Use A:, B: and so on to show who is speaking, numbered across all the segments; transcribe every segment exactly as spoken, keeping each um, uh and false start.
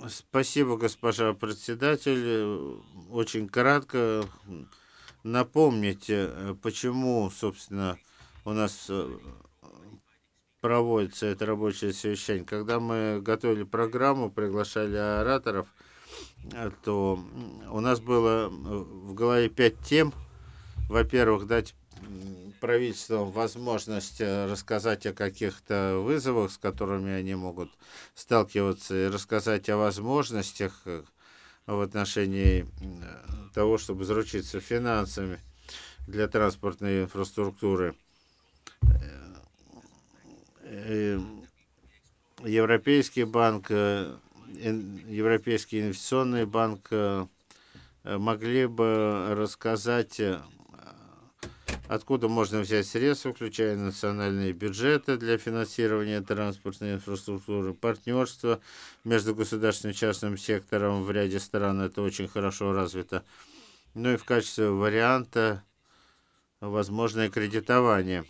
A: Спасибо, госпожа председатель. Э, Очень кратко м, напомните, э, почему, собственно, у нас э, проводится это рабочее совещание. Когда мы готовили программу, приглашали ораторов, э, то м, у нас было м, в голове пять тем. Во-первых, дать м, правительствам возможность э, рассказать о каких-то вызовах, с которыми они могут сталкиваться, и рассказать о возможностях э, в отношении м, э, того, чтобы заручиться финансами для транспортной инфраструктуры. Э, Европейский банк, э, ин- Европейский инвестиционный банк э, э, могли бы рассказать, э, откуда можно взять средства, включая национальные бюджеты для финансирования транспортной инфраструктуры, партнерство между государственным и частным сектором в ряде стран, это очень хорошо развито. Ну и в качестве варианта возможное кредитование.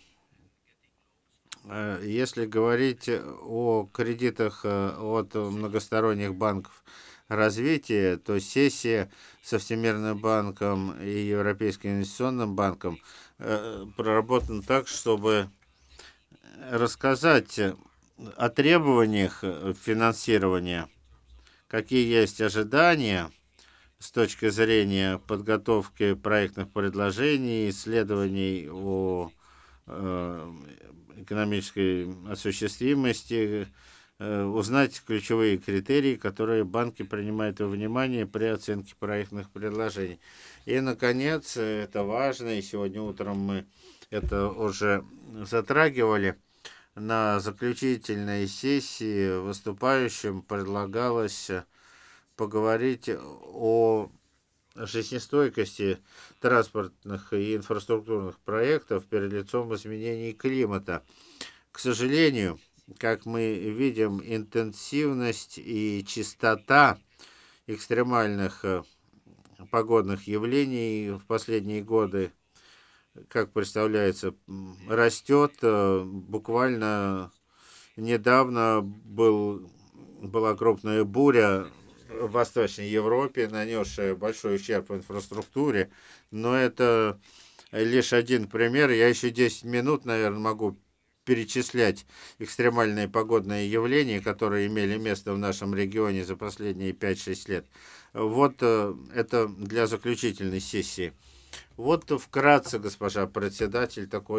A: Э, Если говорить о кредитах э, от многосторонних банков развития, то сессия со Всемирным банком и Европейским инвестиционным банком э, проработана так, чтобы рассказать о требованиях э, финансирования, какие есть ожидания с точки зрения подготовки проектных предложений, исследований о э, экономической осуществимости, э, узнать ключевые критерии, которые банки принимают во внимание при оценке проектных предложений. И, наконец, э, это важно, и сегодня утром мы это уже затрагивали, на заключительной сессии выступающим предлагалось поговорить о жизнестойкости транспортных и инфраструктурных проектов перед лицом изменений климата. К сожалению, как мы видим, интенсивность и частота экстремальных э, погодных явлений в последние годы, как представляется, м, растет. Э, Буквально недавно был, была крупная буря в Восточной Европе, нанесшая большой ущерб инфраструктуре, но это лишь один пример. Я еще десять минут, наверное, могу перечислять экстремальные погодные явления, которые имели место в нашем регионе за последние пять-шесть лет. Вот э, это для заключительной сессии. Вот вкратце, госпожа председатель, такой